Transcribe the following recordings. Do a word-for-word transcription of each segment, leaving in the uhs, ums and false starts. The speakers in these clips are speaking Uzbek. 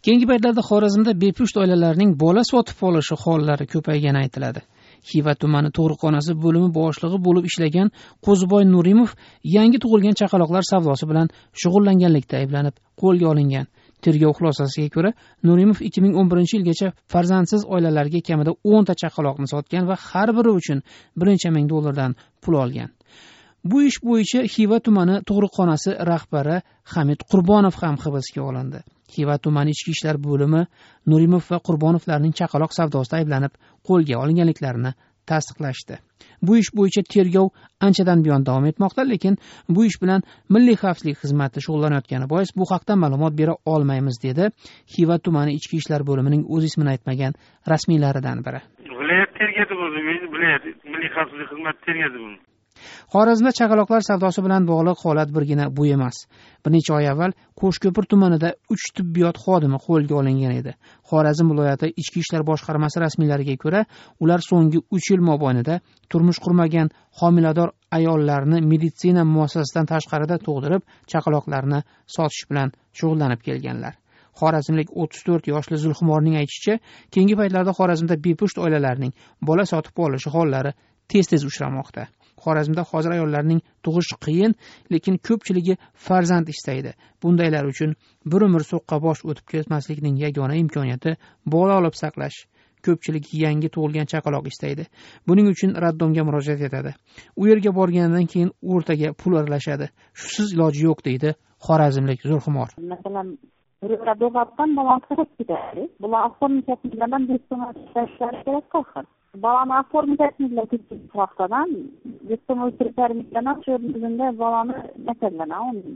Keyingi paytlarda Xorazmda bepusht oilalarning bola sotib olishi hollari ko'paygani aytiladi. Xiva tumani tug'ruqxonasi bo'limi boshlig'i bo'lib ishlagan Qo'ziboy Nurimov yangi tug'ilgan chaqaloqlar savdosi bilan shug'ullanganlikda ayblanib qo'lga olingan. Tergov xulosasiga ko'ra, Nurimov ikki ming o'n birinchi yilgacha farzandsiz oilalarga kamida o'n ta chaqaloqni sotgan va har biri uchun bir necha ming dollardan pul olgan. Bu ish bo'yicha Xiva tumani tug'ruqxonasi rahbari Hamid Qurbonov ham hibsga olindi. Xiva tumani ichki ishlar bo'limi Nurimov va Qurbonovlarning chaqaloq savdosida ayblanib qo'lga olinganliklarini tasdiqlashdi. Bu ish bo'yicha tergov anchadan buyon davom etmoqda, lekin bu ish bilan Milliy xavfsizlik xizmati shug'ullanayotgani bois bu haqda ma'lumot bera olmaymiz, dedi Xiva tumani ichki ishlar bo'limining o'z ismini aytmagan rasmiylaridan biri. Viloyat tergadi bo'ldi, viloyat Milliy xavfsizlik xizmati tergadi buni. Xorazmda chaqaloqlar savdosi bilan bog'liq holat birgina bu emas. Bir necha oy avval Qo'shko'pir tumanida uch tibbiyot xodimi qo'lga olingan edi. Xorazm viloyati ichki ishlar boshqarmasi rasmiylariga ko'ra, ular so'nggi uch yil mobaynida turmush qurmagan homilador ayollarni meditsina muassasasidan tashqarida tug'dirib, chaqaloqlarni sotish bilan shug'ullanib kelganlar. Xorazmlik o'ttiz to'rt yoshli Zulxumorning aytishicha, keyingi paytlarda Xorazmda bepusht oilalarning bola sotib olishi hollari tez-tez uchramoqda. Xorazmda hozir ayollarning tug'ish qiyin, lekin ko'pchiligi farzand istaydi. Bundaylar uchun bir umr so'qqa bosh o'tib ketmaslikning yagona imkoniyati bola olib saqlash. Ko'pchilik yangi tug'ilgan chaqaloq istaydi. Buning uchun raddomga murojaat etadi. U yerga borgandan keyin o'rtaga pul aralashadi. Shusiz iloji yo'q, deydi xorazmlik Zulxumor. Masalan, raddomdan bola kirib ketadi. Bular oxirgilardan destinasiyasiga kerak qolgan. Balani aformlayapsizlar ketgan vaqtdan, destinasiya o'tirishlardan shu bizda balani masalana uni.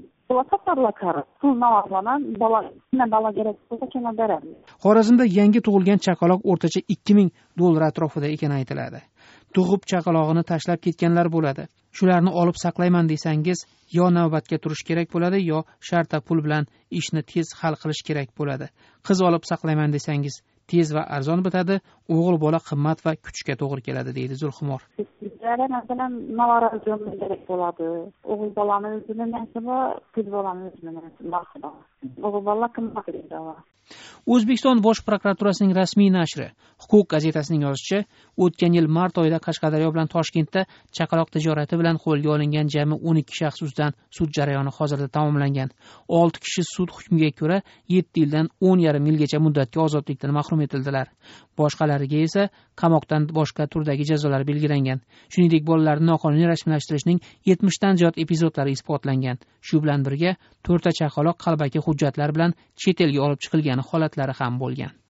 Xorazmda yangi tug'ilgan chaqaloq o'rtacha ikki ming dollar atrofida ekani aytiladi. Tug'ib chaqalog'ini tashlab ketganlar bo'ladi. Shularni olib saqlayman desangiz, yo navbatga turish kerak bo'ladi, yo sharta pul bilan ishni tez hal qilish kerak bo'ladi. Qiz olib saqlayman desangiz, tez va arzon bitadi, o'g'il bola qimmat va kuchga to'g'ri keladi, deydi Zulxumor. Masalan, navarazjon kerak bo'ladi. O'g'il bolani o'zini nasibi, qiz bolani o'zini nasibi. O'g'il bola qimmat bo'ladi. O'zbekiston Bosh prokuraturasining rasmiy nashri Huquq gazetasining yozishicha, o'tgan yil mart oyida Qashqadaryo bilan Toshkentda chaqaloq tijorati bilan qo'lga olingan jami o'n ikki shaxs ustidan sud jarayoni hozirda tamomlangan. olti kishi sud hukmiga ko'ra yetti yildan o'n yarim yilgacha muddatga ozodlikdan mahrum etildilar. Boshqalariga esa qamoqdan boshqa turdagi jazolar belgilangan. Shuningdek, bolalarni noqonuniy rasmiylashtirishning yetmishdan ziyod epizodlari isbotlangan. Shu bilan birga to'rtta chaqaloq qalbaki hujjatlar bilan chet elga olib chiqilgan holatlari ham bo'lgan.